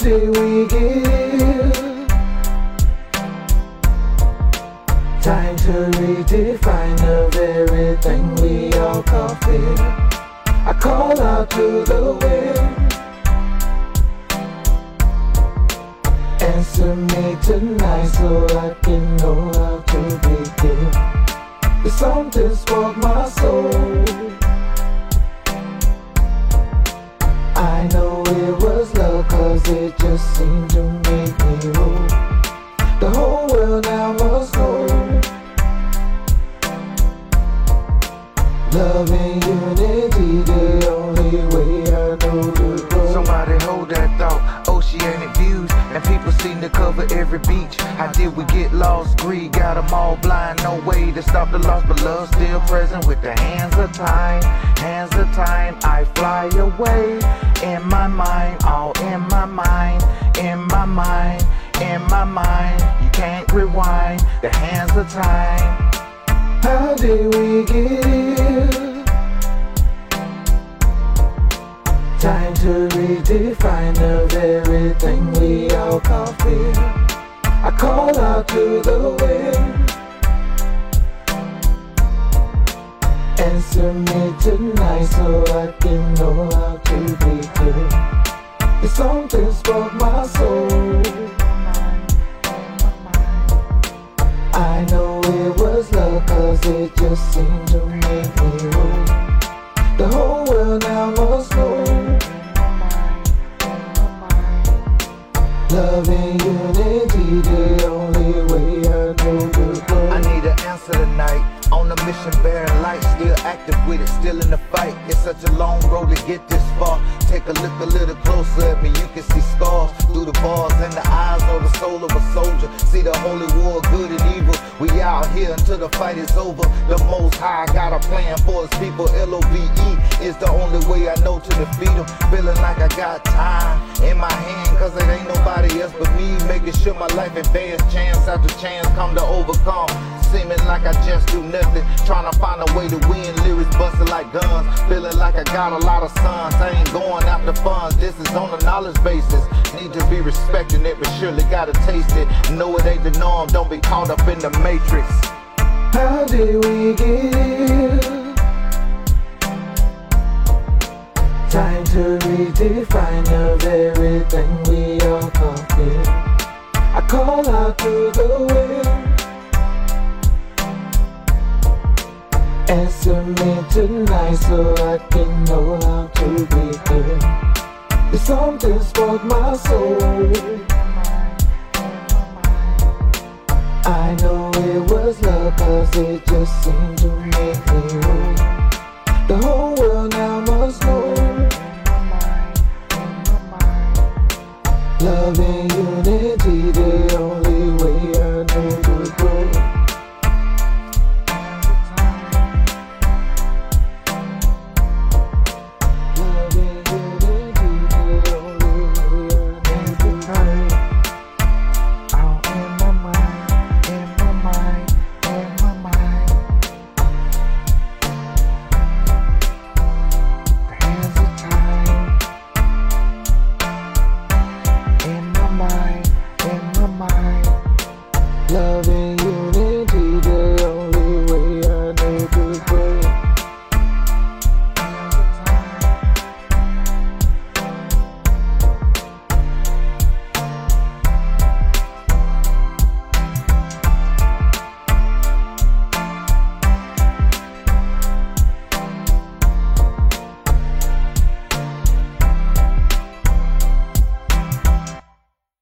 did we get here? Time to redefine the very thing we all call fear. I call out to the wind, answer me tonight so I can know how to begin. There's something spoke my soul. I know it was love, cause it just seemed to make me roll. The whole world now must know. Love and unity, the only way I know to go. Somebody hold that thought, oceanic views, and people seem to cover every beach. How did we get lost? Greed got them all blind, no way to stop the loss, but love still present with the hands of time. Hands of time, I fly away. In my mind, all in my mind, in my mind, in my mind. You can't rewind, the hands of time. How did we get here? Time to redefine the very thing we all call fear. I call out to the wind, answer me tonight so I can know how to begin. If something spoke my soul, I know it was love, cause it just seemed to make me roll. The whole world now must know. Love and unity, the only way I know to go. I need an answer tonight. On a mission bearing light, still active with it, still in the fight. It's such a long road to get this far. Take a look a little closer at me, you can see scars through the bars and the eyes of the soul of a soldier. See the holy war, good and evil. We out here until the fight is over. The Most High got a plan for his people. LOVE is the only way I know to defeat them. Feeling like I got time in my hand, cause it ain't nobody else but me. Making sure my life advance, chance after chance come to overcome. Seeming like I just do nothing, trying to find a way to win. Lyrics busting like guns, feeling like I got a lot of sons. I ain't going after funds, this is on a knowledge basis. Need to be respecting it, but surely gotta taste it. Know it ain't the norm, don't be caught up in the matrix. How did we get here? Time to redefine the very thing we all call fear. I call out to the wind, answer me tonight so I can know how to begin. If something spoke my soul, I know it was love, cause it just seemed to make me roll. The whole world now must know. Love and